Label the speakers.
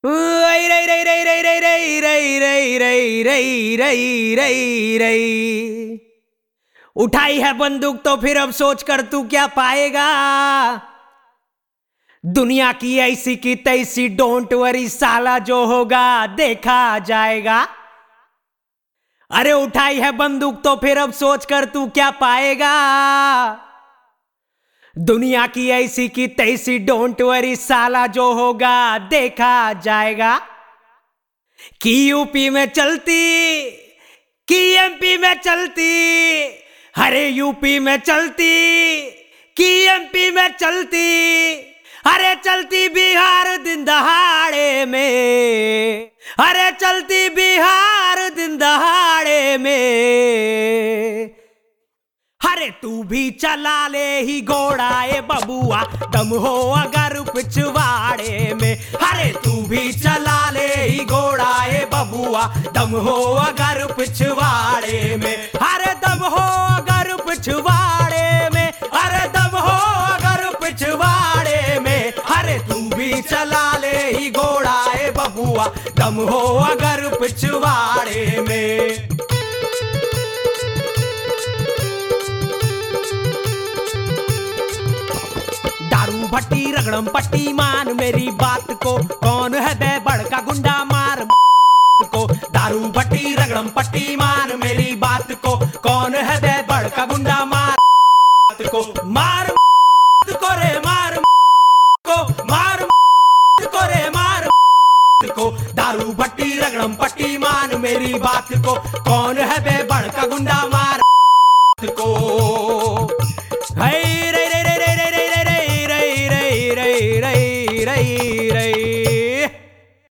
Speaker 1: रई रई रई रई रई रई रई रई रई रई रई रई रई। उठाई है बंदूक तो फिर अब सोच कर तू क्या पाएगा। दुनिया की ऐसी की तैसी डोंट वरी साला, जो होगा देखा जाएगा। अरे उठाई है बंदूक तो फिर अब सोच कर तू क्या पाएगा। दुनिया की ऐसी की तैसी डोंट वरी साला, जो होगा देखा जाएगा। कि यूपी में चलती, कि एमपी में चलती, अरे यूपी में चलती, कि एमपी में चलती, अरे चलती बिहार दिन दहाड़े में, अरे चलती बिहार दिन दहाड़े में। अरे तू भी चला ले ही घोड़ा ए बबुआ, दम हो अगर पिछवाड़े में। अरे तू भी चला ले ही घोड़ा ए बबुआ, दम हो अगर पिछवाड़े में। अरे दम हो अगर पिछवाड़े में, अरे दम हो अगर पिछवाड़े में। अरे तू भी चला ले ही घोड़ा ए बबुआ, दम हो अगर पिछवाड़े में। दारू भट्टी रगड़म पट्टी, मान मेरी बात को, कौन है बे बड़का गुंडा मार को। दारू भट्टी रगड़म पट्टी, मान मेरी बात को, कौन है बे बड़का गुंडा मार को। मार को रे मार को, मार को रे मार को। दारू भट्टी रगड़म पट्टी, मान मेरी बात को, कौन है बे बड़का गुंडा मार